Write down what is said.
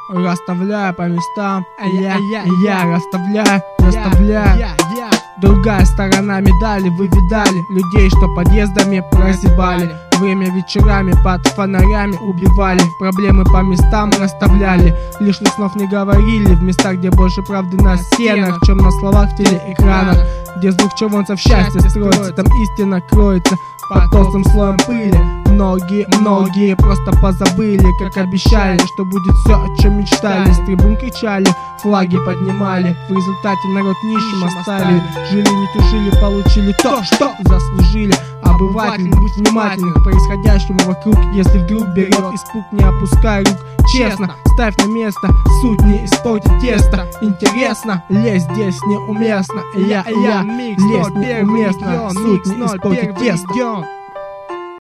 Расставляю по местам, я расставляю. Другая сторона медали, вы видали людей, что подъездами прозябали. Время вечерами под фонарями убивали, проблемы по местам расставляли. Лишних слов не говорили, в местах, где больше правды на стенах, чем на словах в телеэкранах. Где звук червонцев счастья строится, там истина кроется под толстым слоем пыли. Многие просто позабыли, как обещали, что будет все, о чем мечтали. С трибун кричали, флаги поднимали, в результате народ нищим оставили. Жили, не тужили, получили то, что заслужили. Обыватель, будь внимательным к происходящему вокруг. Если вдруг берет испуг, не опускай рук. Честно, ставь на место, суть не испортит тесто. Интересно, лезь здесь неуместно. Лезь неуместно, суть не испортит тесто.